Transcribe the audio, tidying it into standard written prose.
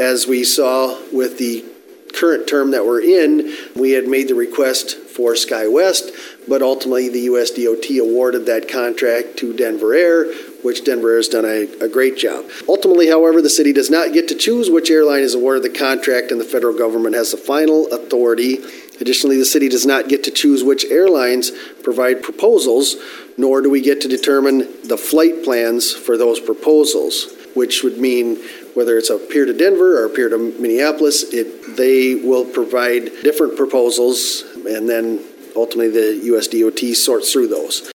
as we saw with the current term that we're in, we had made the request for SkyWest, but ultimately the US DOT awarded that contract to Denver Air, which Denver Air has done a great job. Ultimately, however, the city does not get to choose which airline is awarded the contract, and the federal government has the final authority. Additionally, the city does not get to choose which airlines provide proposals, nor do we get to determine the flight plans for those proposals, which would mean whether it's a pier to Denver or a pier to Minneapolis, they will provide different proposals, and then ultimately the US DOT sorts through those.